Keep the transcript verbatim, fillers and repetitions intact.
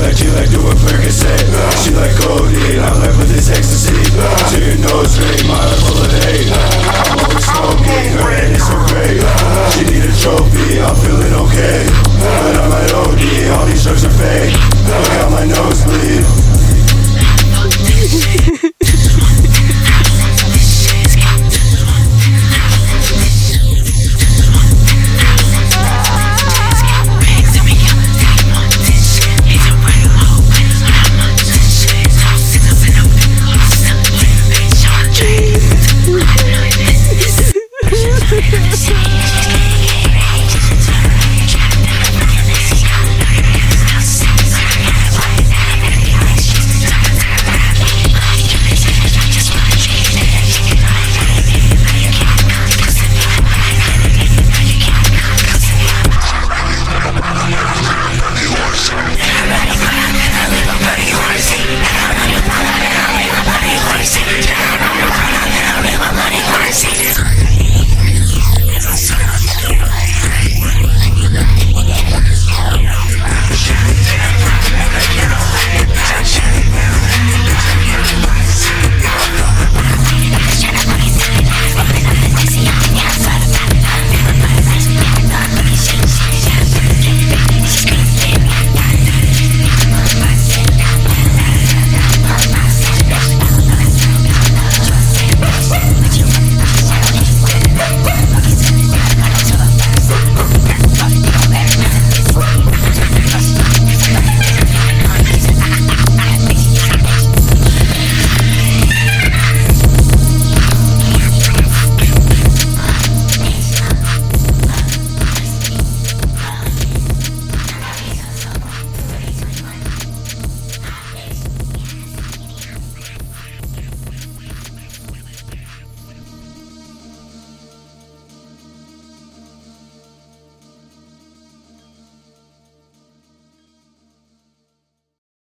like, she like doing Percocet. She like codeine, I'm left with this ecstasy. To your nose ring, my heart full of hate. I'm always smoking, her head is so great. She need a trophy, I'm feeling okay, but I'm at O D, all these drugs are fake.